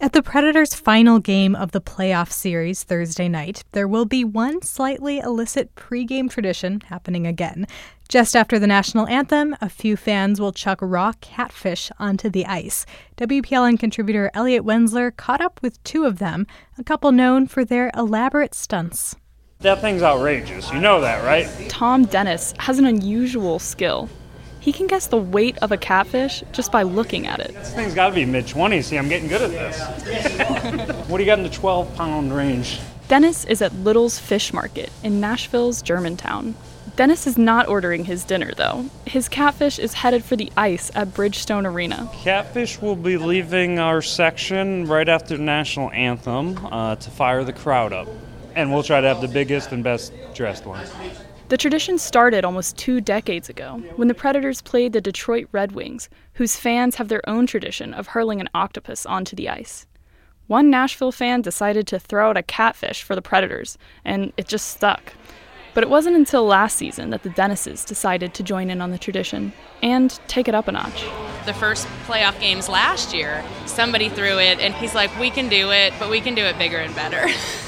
At the Predators' final game of the playoff series Thursday night, there will be one slightly illicit pregame tradition happening again. Just after the national anthem, a few fans will chuck raw catfish onto the ice. WPLN contributor Elliot Wensler caught up with two of them, a couple known for their elaborate stunts. That thing's outrageous. You know that, right? Tom Dennis has an unusual skill. He can guess the weight of a catfish just by looking at it. This thing's got to be mid-20s. See, I'm getting good at this. What do you got in the 12-pound range? Dennis is at Little's Fish Market in Nashville's Germantown. Dennis is not ordering his dinner, though. His catfish is headed for the ice at Bridgestone Arena. Catfish will be leaving our section right after the national anthem to fire the crowd up. And we'll try to have the biggest and best-dressed ones. The tradition started almost 2 decades ago when the Predators played the Detroit Red Wings, whose fans have their own tradition of hurling an octopus onto the ice. One Nashville fan decided to throw out a catfish for the Predators, and it just stuck. But it wasn't until last season that the Dennises decided to join in on the tradition and take it up a notch. The first playoff games last year, somebody threw it, and he's like, we can do it, but we can do it bigger and better.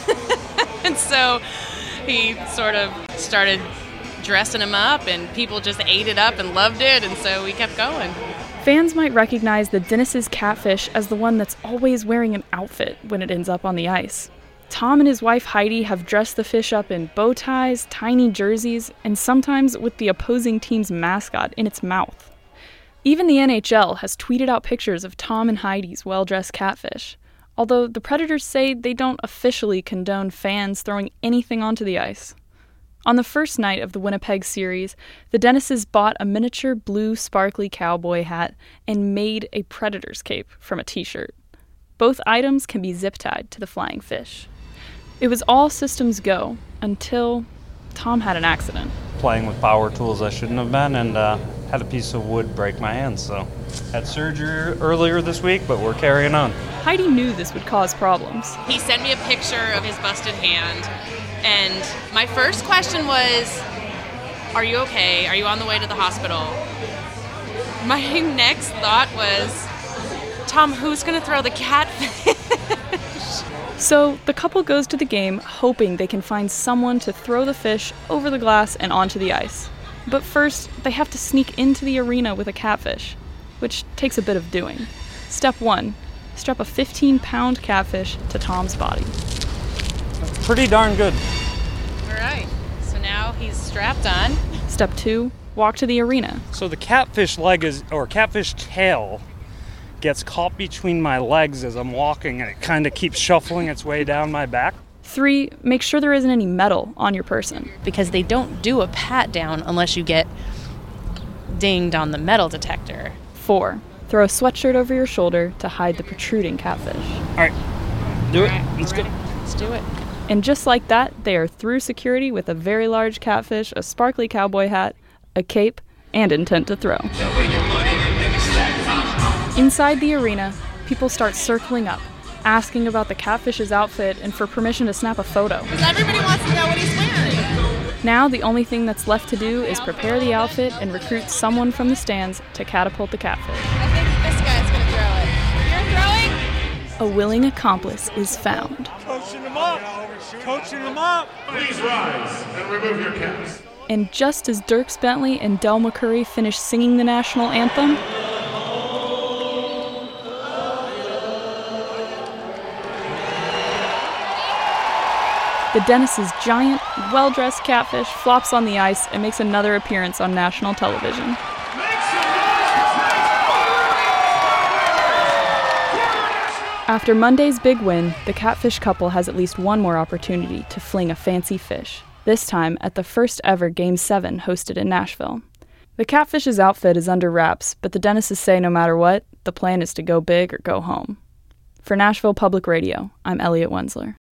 And so he sort of started dressing them up, and people just ate it up and loved it, and so we kept going. Fans might recognize the Dennis' catfish as the one that's always wearing an outfit when it ends up on the ice. Tom and his wife Heidi have dressed the fish up in bow ties, tiny jerseys, and sometimes with the opposing team's mascot in its mouth. Even the NHL has tweeted out pictures of Tom and Heidi's well-dressed catfish, although the Predators say they don't officially condone fans throwing anything onto the ice. On the first night of the Winnipeg series, the Dennises bought a miniature blue sparkly cowboy hat and made a Predators cape from a t-shirt. Both items can be zip-tied to the flying fish. It was all systems go until Tom had an accident. Playing with power tools I shouldn't have been, and had a piece of wood break my hand, so had surgery earlier this week, but we're carrying on. Heidi knew this would cause problems. He sent me a picture of his busted hand, and my first question was, are you okay? Are you on the way to the hospital? My next thought was, Tom, who's going to throw the catfish? So the couple goes to the game hoping they can find someone to throw the fish over the glass and onto the ice. But first, they have to sneak into the arena with a catfish, which takes a bit of doing. Step 1, strap a 15-pound catfish to Tom's body. Pretty darn good. All right, so now he's strapped on. Step 2, walk to the arena. So the catfish catfish tail gets caught between my legs as I'm walking, and it kind of keeps shuffling its way down my back. 3, make sure there isn't any metal on your person. Because they don't do a pat down unless you get dinged on the metal detector. 4, throw a sweatshirt over your shoulder to hide the protruding catfish. All right, do it. Let's go. Let's do it. And just like that, they are through security with a very large catfish, a sparkly cowboy hat, a cape, and intent to throw. Inside the arena, people start circling up, asking about the catfish's outfit and for permission to snap a photo. Because everybody wants to know what he's wearing. Now, the only thing that's left to do is prepare the outfit and recruit someone from the stands to catapult the catfish. I think this guy's going to throw it. You're throwing? A willing accomplice is found. Coaching them up. Coaching them up. Please rise and remove your caps. And just as Dierks Bentley and Del McCurry finish singing the national anthem, the Dennis' giant, well-dressed catfish flops on the ice and makes another appearance on national television. After Monday's big win, the catfish couple has at least one more opportunity to fling a fancy fish, this time at the first ever Game 7 hosted in Nashville. The catfish's outfit is under wraps, but the Dennises say no matter what, the plan is to go big or go home. For Nashville Public Radio, I'm Elliot Wensler.